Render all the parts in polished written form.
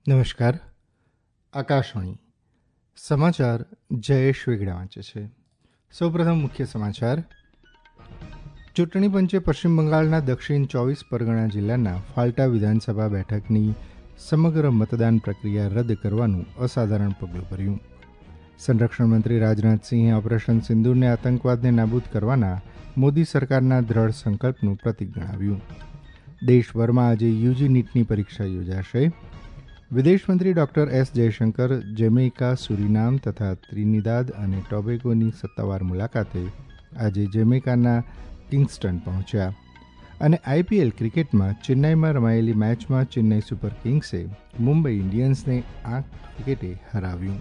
નમસ્કાર. આકાશવાણી સમાચાર જયેશ વેગડા વાંચે છે. સૌપ્રથમ મુખ્ય સમાચાર. ચૂંટણી પંચે પશ્ચિમ બંગાળના દક્ષિણ 24 પરગણા જિલ્લાના ફાલ્ટા વિધાનસભા બેઠકની સમગ્ર મતદાન પ્રક્રિયા રદ કરવાનું અસાધારણ પગલું ભર્યું. સંરક્ષણ મંત્રી રાજનાથસિંહે ઓપરેશન સિંદૂરને આતંકવાદને નાબૂદ કરવાના મોદી સરકારના દ્રઢ સંકલ્પનું પ્રતીક ગણાવ્યું. દેશભરમાં આજે યુજી નીટની પરીક્ષા યોજાશે. વિદેશમંત્રી doctor S Jaishankar Jamaica, Suriname તથા ત્રિનિદાદ અને ટોબેગોની સત્તાવાર મુલાકાતે આજે જેમૈકાના કિંગસ્ટન પહોંચ્યા. અને આઈપીએલ ક્રિકેટમાં ચેન્નાઈમાં રમાયેલી મેચમાં ચેન્નાઈ સુપર કિંગ્સે મુંબઈ ઇન્ડિયન્સને 8 વિકેટે હરાવ્યું.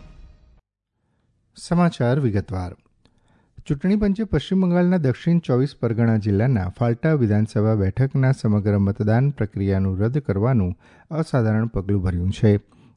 સમાચાર વિગતવાર. ચૂંટણી પંચે પશ્ચિમ બંગાળના દક્ષિણ 24 પરગણા જિલ્લાના ફાલ્ટા વિધાનસભા બેઠકના સમગ્ર મતદાન પ્રક્રિયાનું રદ કરવાનું અસાધારણ પગલું ભર્યું છે.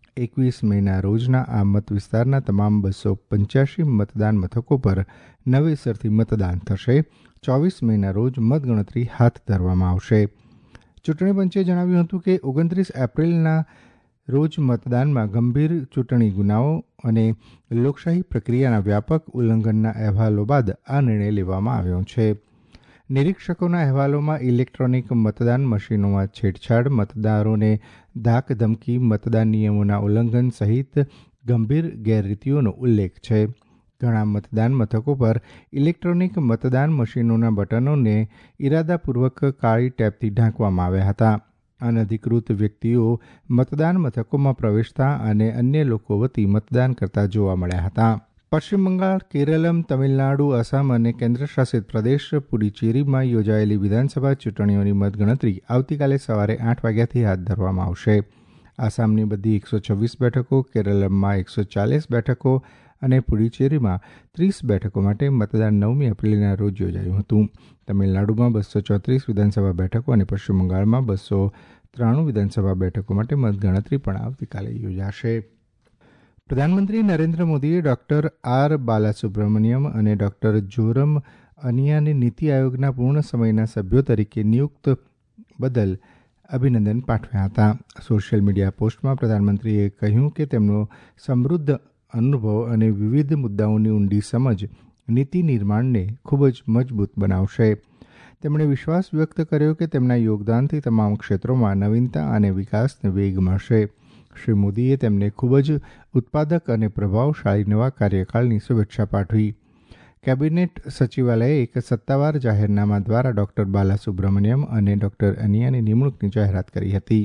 21 મેના રોજના આ મત વિસ્તારના તમામ 285 મતદાન મથકો પર નવેસરથી મતદાન થશે. 24 મેના રોજ મતગણતરી હાથ ધરવામાં આવશે. ચૂંટણી પંચે જણાવ્યું હતું કે 29 એપ્રિલના રોજ મતદાનમાં ગંભીર ચૂંટણી ગુનાઓ અને લોકશાહી પ્રક્રિયાના વ્યાપક ઉલ્લંઘનના અહેવાલો બાદ આ નિર્ણય લેવામાં આવ્યો છે. નિરીક્ષકોના અહેવાલોમાં ઇલેક્ટ્રોનિક મતદાન મશીનોમાં છેડછાડ, મતદારોને ધાક ધમકી, મતદાન નિયમોના ઉલ્લંઘન સહિત ગંભીર ગેરરીતિઓનો ઉલ્લેખ છે. ઘણા મતદાન મથકો પર ઇલેક્ટ્રોનિક મતદાન મશીનોના બટનોને ઇરાદાપૂર્વક કાળી ટેપથી ઢાંકવામાં આવ્યા હતા. અનધિકૃત વ્યક્તિઓ મતદાન મથકોમાં પ્રવેશતા અને અન્ય લોકો વતી મતદાન કરતા જોવા મળ્યા હતા. પશ્ચિમ બંગાળ, કેરળમ, તમિલનાડુ, આસામ અને કેન્દ્રશાસિત પ્રદેશ પુડુચેરીમાં યોજાયેલી વિધાનસભા ચૂંટણીઓની મતગણતરી આવતીકાલે સવારે 8 વાગ્યાથી હાથ ધરવામાં આવશે. આસામની બધી 126 બેઠકો, કેરળમમાં 140 બેઠકો અને પુડુચેરીમાં 30 બેઠકો માટે મતદાન 9મી એપ્રિલના રોજ યોજાયું હતું. તમિલનાડુમાં 234 વિધાનસભા બેઠકો અને પશ્ચિમ બંગાળમાં 293 વિધાનસભા બેઠકો માટે મતગણતરી પણ આવતીકાલે યોજાશે. પ્રધાનમંત્રી નરેન્દ્ર મોદીએ ડોક્ટર આર બાલાસુબ્રમણ્યમ અને ડોક્ટર જોરમ અનિયાને નીતિ આયોગના પૂર્ણ સમયના સભ્યો તરીકે નિયુક્ત બદલ અભિનંદન પાઠવ્યા હતા. સોશિયલ મીડિયા પોસ્ટમાં પ્રધાનમંત્રીએ કહ્યું કે તેમનો સમૃદ્ધ અનુભવ અને વિવિધ મુદ્દાઓની ઊંડી સમજ નીતિ નિર્માણને ખૂબ જ મજબૂત બનાવશે. તેમણે વિશ્વાસ વ્યક્ત કર્યો કે તેમના યોગદાનથી તમામ ક્ષેત્રોમાં નવીનતા અને વિકાસને વેગ મળશે. શ્રી મોદીએ તેમને ખૂબ જ ઉત્પાદક અને પ્રભાવશાળી નવા કાર્યકાળની શુભેચ્છા પાઠવી. કેબિનેટ સચિવાલયે એક સત્તાવાર જાહેરનામા દ્વારા ડોક્ટર બાલાસુબ્રમણ્યમ અને ડોક્ટર અનિયાની નિમણૂકની જાહેરાત કરી હતી.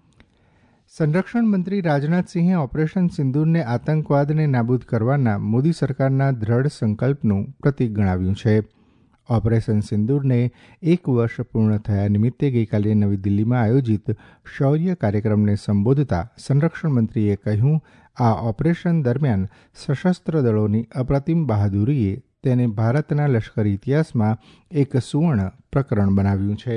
સંરક્ષણ મંત્રી રાજનાથસિંહે ઓપરેશન સિંદૂરને આતંકવાદને નાબૂદ કરવાના મોદી સરકારના દ્રઢ સંકલ્પનું પ્રતીક ગણાવ્યું છે. ઓપરેશન સિંદૂરને 1 વર્ષ પૂર્ણ થયા નિમિત્તે ગઈકાલે નવી દિલ્હીમાં આયોજિત શૌર્ય કાર્યક્રમને સંબોધતા સંરક્ષણ મંત્રીએ કહ્યું, આ ઓપરેશન દરમિયાન સશસ્ત્ર દળોની અપ્રતિમ બહાદુરીએ તેને ભારતના લશ્કરી ઇતિહાસમાં એક સુવર્ણ પ્રકરણ બનાવ્યું છે.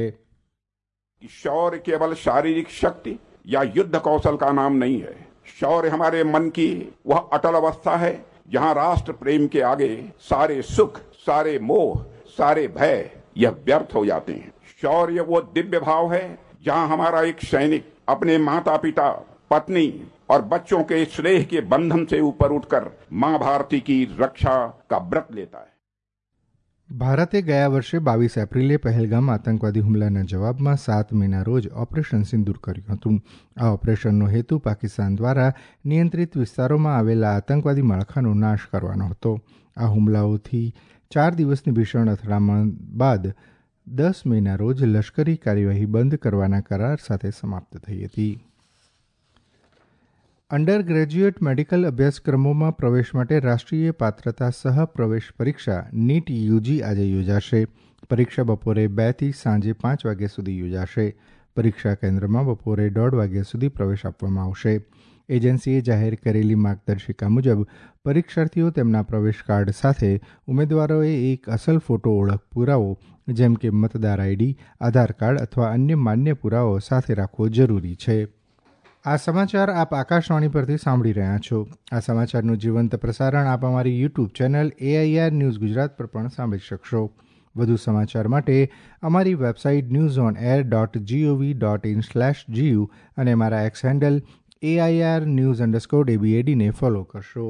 शौर्य केवल शारीरिक शक्ति या युद्ध कौशल का नाम नहीं है. शौर्य हमारे मन की वह अटल अवस्था है जहां राष्ट्र प्रेम के आगे सारे सुख, सारे मोह, सारे भय यह व्यर्थ हो जाते हैं. शौर्य वो दिव्य भाव है जहां हमारा एक सैनिक अपने माता पिता, पत्नी और बच्चों के स्नेह के बंधन से ऊपर उठकर मां भारती की रक्षा का व्रत लेता है. ભારતે ગયા વર્ષે 22 એપ્રિલે પહેલગામ આતંકવાદી હુમલાના જવાબમાં 7 મેના રોજ ઓપરેશન સિંદૂર કર્યું હતું. આ ઓપરેશનનો હેતુ પાકિસ્તાન દ્વારા નિયંત્રિત વિસ્તારોમાં આવેલા આતંકવાદી માળખાનો નાશ કરવાનો હતો. આ હુમલાઓથી 4 દિવસની ભીષણ અથડામણ બાદ 10 મેના રોજ લશ્કરી કાર્યવાહી બંધ કરવાના કરાર સાથે સમાપ્ત થઈ હતી. અંડર ગ્રેજ્યુએટ મેડિકલ અભ્યાસક્રમોમાં પ્રવેશ માટે રાષ્ટ્રીય પાત્રતા સહ પ્રવેશ પરીક્ષા નીટ યુજી આજે યોજાશે. પરીક્ષા બપોરે 2 થી સાંજે 5 વાગ્યા સુધી યોજાશે. પરીક્ષા કેન્દ્રમાં બપોરે 1:30 વાગ્યા સુધી પ્રવેશ આપવામાં આવશે. એજન્સીએ જાહેર કરેલી માર્ગદર્શિકા મુજબ પરીક્ષાર્થીઓ તેમના પ્રવેશ કાર્ડ સાથે ઉમેદવારોએ એક અસલ ફોટો ઓળખ પુરાવો જેમ કે મતદાર આઈડી, આધાર કાર્ડ અથવા અન્ય માન્ય પુરાવો સાથે રાખવો જરૂરી છે. આ સમાચાર આપ આકાશવાણી પરથી સાંભળી રહ્યા છો. આ સમાચારનું જીવંત પ્રસારણ આપ અમારી YouTube channel AIR news Gujarat પર પણ સાંભળી શકશો. વધુ સમાચાર માટે અમારી વેબસાઇટ newsonair.gov.in/gu અને અમારા એક્સ હેન્ડલ AIR_news_ABAD ને ફોલો કરશો.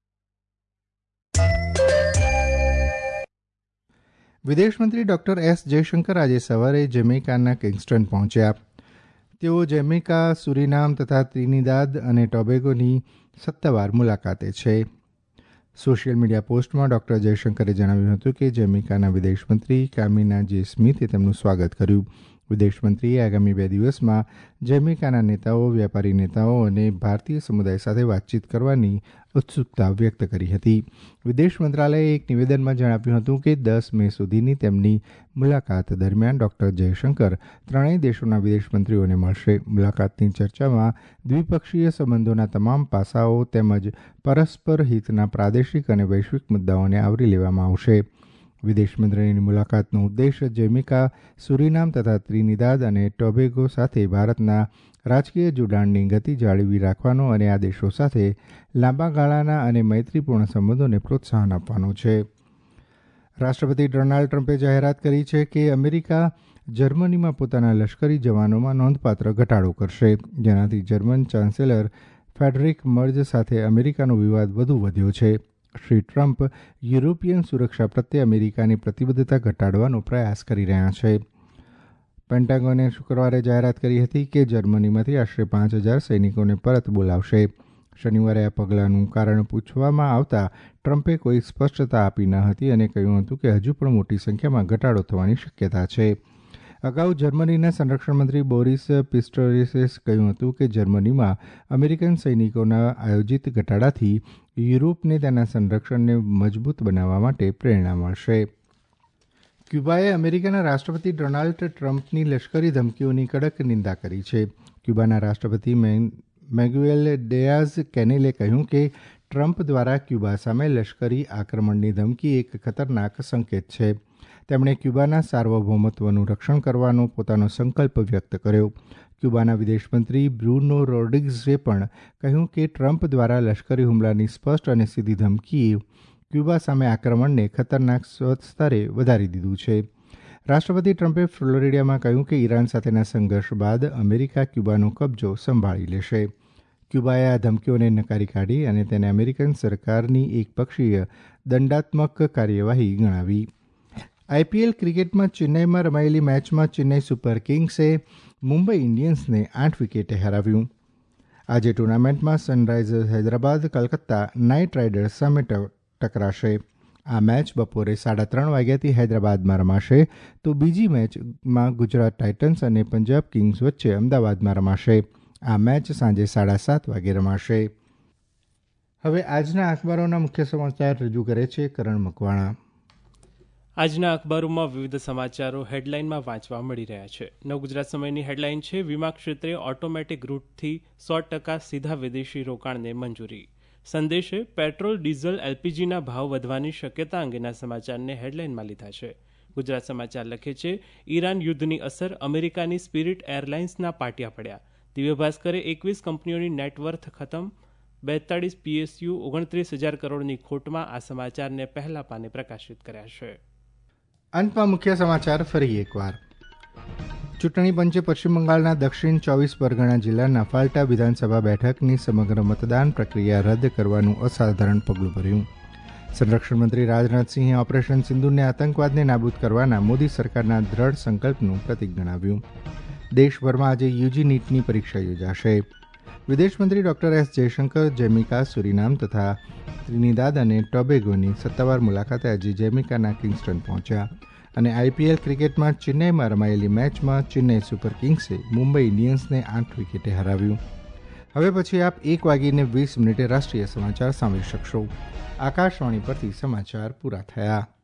વિદેશમંત્રી ડોક્ટર એસ જયશંકર આજે સવારે જમૈકાના કિંગસ્ટન પહોંચ્યા. તેઓ જમૈકા, સુરીનામ તથા ત્રિનિદાદ અને ટોબેગોની સત્તાવાર મુલાકાતે છે. સોશિયલ મીડિયા પોસ્ટમાં ડોક્ટર જયશંકરે જણાવ્યું હતું કે જમૈકાના વિદેશમંત્રી કામિના જે સ્મિથે તેમનું સ્વાગત કર્યું. વિદેશમંત્રીએ આગામી 2 દિવસમાં જમૈકાના નેતાઓ, વેપારી નેતાઓ અને ભારતીય સમુદાય સાથે વાતચીત કરવાની ઉત્સુકતા વ્યક્ત કરી હતી. વિદેશ મંત્રાલયે એક નિવેદનમાં જણાવ્યું હતું કે 10 મે સુધીની તેમની મુલાકાત દરમિયાન ડોક્ટર જયશંકર ત્રણેય દેશોના વિદેશમંત્રીઓને મળશે. મુલાકાતની ચર્ચામાં દ્વિપક્ષીય સંબંધોના તમામ પાસાઓ તેમજ પરસ્પર હિતના પ્રાદેશિક અને વૈશ્વિક મુદ્દાઓને આવરી લેવામાં આવશે. વિદેશમંત્રીની મુલાકાતનો ઉદ્દેશ જમૈકા, સુરીનામ તથા ત્રિનિદાદ અને ટોબેગો સાથે ભારતના રાજકીય જોડાણની ગતિ જાળવી રાખવાનો અને આ દેશો સાથે લાંબા ગાળાના અને મૈત્રીપૂર્ણ સંબંધોને પ્રોત્સાહન આપવાનો છે. રાષ્ટ્રપતિ ડોનાલ્ડ ટ્રમ્પે જાહેરાત કરી છે કે અમેરિકા જર્મનીમાં પોતાના લશ્કરી જવાનોમાં નોંધપાત્ર ઘટાડો કરશે, જેનાથી જર્મન ચાન્સેલર ફેડરિક મર્જ સાથે અમેરિકાનો વિવાદ વધુ વધ્યો છે. શ્રી ટ્રમ્પ યુરોપિયન સુરક્ષા પ્રત્યે અમેરિકાની પ્રતિબદ્ધતા ઘટાડવાનો પ્રયાસ કરી રહ્યા છે. પેન્ટાગોને શુક્રવારે જાહેરાત કરી હતી કે જર્મનીમાંથી આશરે 5,000 સૈનિકોને પરત બોલાવશે. શનિવારે આ પગલાંનું કારણ પૂછવામાં આવતા ટ્રમ્પે કોઈ સ્પષ્ટતા આપી ન હતી અને કહ્યું હતું કે હજુ પણ મોટી સંખ્યામાં ઘટાડો થવાની શક્યતા છે. અગાઉ જર્મનીના સંરક્ષણ મંત્રી બોરિસ પિસ્ટોરિસે કહ્યું હતું કે જર્મનીમાં અમેરિકન સૈનિકોના આયોજિત ઘટાડાથી યુરોપને તેના સંરક્ષણને મજબૂત બનાવવા માટે પ્રેરણા મળશે. ક્યુબાએ અમેરિકાના રાષ્ટ્રપતિ ડોનાલ્ડ ટ્રમ્પની લશ્કરી ધમકીઓની કડક નિંદા કરી છે. ક્યુબાના રાષ્ટ્રપતિ મેગુએલ ડિયાઝ કેનેલે કહ્યું કે ટ્રમ્પ દ્વારા ક્યુબા સામે લશ્કરી આક્રમણની ધમકી એક ખતરનાક સંકેત છે. તેમણે ક્યુબાના સાર્વભૌમત્વનું રક્ષણ કરવાનો પોતાનો સંકલ્પ વ્યક્ત કર્યો. ક્યુબાના વિદેશમંત્રી બ્રુનો રોડ્રિગ્ઝે પણ કહ્યું કે ટ્રમ્પ દ્વારા લશ્કરી હુમલાની સ્પષ્ટ અને સીધી ધમકીએ ક્યુબા સામે આક્રમણને ખતરનાક સ્તરે વધારી દીધું છે. રાષ્ટ્રપતિ ટ્રમ્પે ફ્લોરિડામાં કહ્યું કે ઈરાન સાથેના સંઘર્ષ બાદ અમેરિકા ક્યુબાનો કબજો સંભાળી લેશે. ક્યુબાએ આ ધમકીઓને નકારી કાઢી અને તેને અમેરિકન સરકારની એકપક્ષીય દંડાત્મક કાર્યવાહી ગણાવી. આઈપીએલ ક્રિકેટમાં ચેન્નઈમાં રમાયેલી મેચમાં ચેન્નઈ સુપર કિંગ્સે મુંબઈ ઇન્ડિયન્સને 8 વિકેટે હરાવ્યું. આજે ટુર્નામેન્ટમાં Sunrisers Hyderabad Calcutta Knight Riders સામે ટકરાશે. આ મેચ બપોરે 3:30 વાગ્યાથી હૈદરાબાદમાં રમાશે, તો બીજી મેચમાં ગુજરાત ટાઇટન્સ અને પંજાબ કિંગ્સ વચ્ચે અમદાવાદમાં રમાશે. આ મેચ સાંજે 7:30 વાગે રમાશે. હવે આજના અખબારોના મુખ્ય સમાચાર રજૂ કરે છે કરણ મકવાણા. આજના અખબારોમાં વિવિધ સમાચારો હેડલાઇનમાં વાંચવા મળી રહ્યા છે. નવગુજરાત સમયની હેડલાઇન છે, વીમા ક્ષેત્રે ઓટોમેટિક રૂટથી 100% સીધા વિદેશી રોકાણને મંજૂરી. સંદેશે પેટ્રોલ, ડીઝલ, એલપીજીના ભાવ વધવાની શક્યતા અંગેના સમાચારને હેડલાઇનમાં લીધા છે. ગુજરાત સમાચાર લખે છે, ઈરાન યુદ્ધની અસર, અમેરિકાની સ્પિરિટ એરલાઇન્સના પાટિયા પડ્યા. દિવ્ય ભાસ્કરે 21 કંપનીઓની નેટવર્થ ખતમ, 42 પીએસયુ 29,000 કરોડની ખોટમાં આ સમાચારને પહેલા પાને પ્રકાશિત કર્યા છે. અંતમાં મુખ્ય સમાચાર ફરી એકવાર. ચૂંટણી પંચે પશ્ચિમ બંગાળના દક્ષિણ 24 પરગણા જિલ્લાના ફાલ્ટા વિધાનસભા બેઠકની સમગ્ર મતદાન પ્રક્રિયા રદ કરવાનું અસાધારણ પગલું ભર્યું. સંરક્ષણ મંત્રી રાજનાથસિંહે ઓપરેશન સિંદૂરને આતંકવાદને નાબૂદ કરવાના મોદી સરકારના દ્રઢ સંકલ્પનું પ્રતીક ગણાવ્યું. દેશભરમાં આજે યુજી નીટની પરીક્ષા યોજાશે. વિદેશમંત્રી doctor S Jaishankar Jamaica, Suriname તથા ત્રિનિદાદ અને ટોબેગોની સત્તાવાર મુલાકાતે આજે જમૈકાના કિંગસ્ટન પહોંચ્યા. અને આઈપીએલ ક્રિકેટમાં ચેન્નઈમાં રમાયેલી મેચમાં ચેન્નઈ સુપર કિંગ્સે મુંબઈ ઇન્ડિયન્સને 8 વિકેટે હરાવ્યું. હવે પછી આપ 1:20 રાષ્ટ્રીય સમાચાર સાંભળી શકશો. આકાશવાણી પરથી સમાચાર પૂરા થયા.